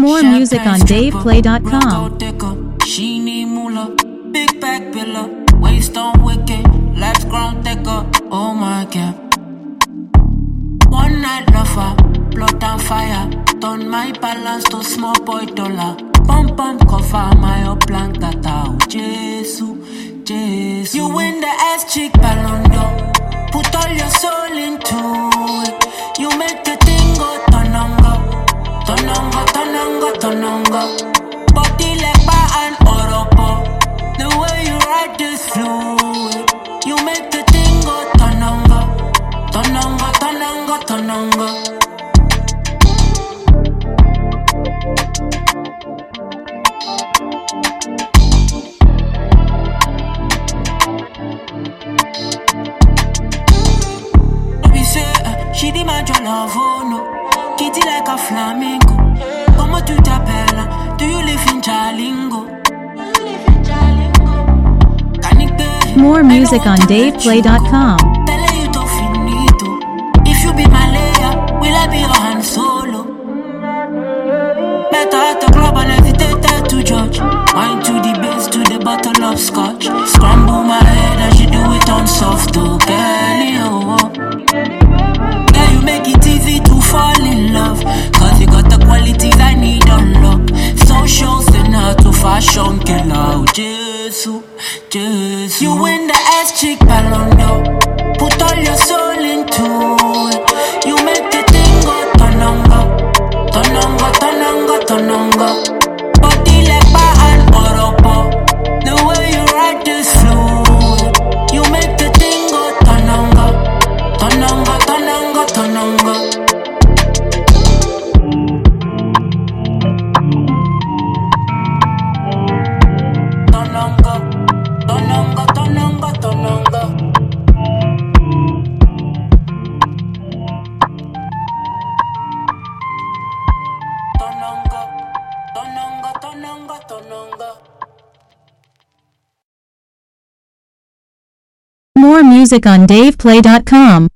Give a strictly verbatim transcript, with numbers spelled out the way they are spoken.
More music on dave play dot com. She need moolah, big back pillar, waist on wicked, legs ground thicker. Oh my god. One night lover, blood and fire, turn my balance to small boy dollar. Pump pump cover my upland tata. Jesus, Jesus. You win the ass chick ballon d'or. Put all your soul into it. You make the thing go tonongo, tonongo, tonongo, tonongo. Body like bar and oropo. The way you ride this fluid, you make the thing go tonongo, tonongo, tonongo, tonongo. She demand your love, oh no. Kitty like a flamingo. Como tu t'appelles? Do you live in Jalingo? More music on dave play dot com. If you be my layer, will I be your hand solo? Better at the club and hesitate to judge. Wine to the base, to the bottle of scotch. Scramble my head and she do it on soft, oh girl, oh. Make it easy to fall in love, cause you got the qualities I need on lock. Social sinner to fashion killer. Jesus, Jesus. You win the ass chick ballon d'or. Put all your soul into it. You make the thing go tonongo, tonongo, tonongo, tonongo. Body like bar and oropo. The way you ride this fluid, you make the thing go tonongo, tonongo, tonongo, tonongo. Tonongo, tonongo, tonongo, tonongo. Tonongo, tonongo, tonongo, tonongo. More music on dave play dot com.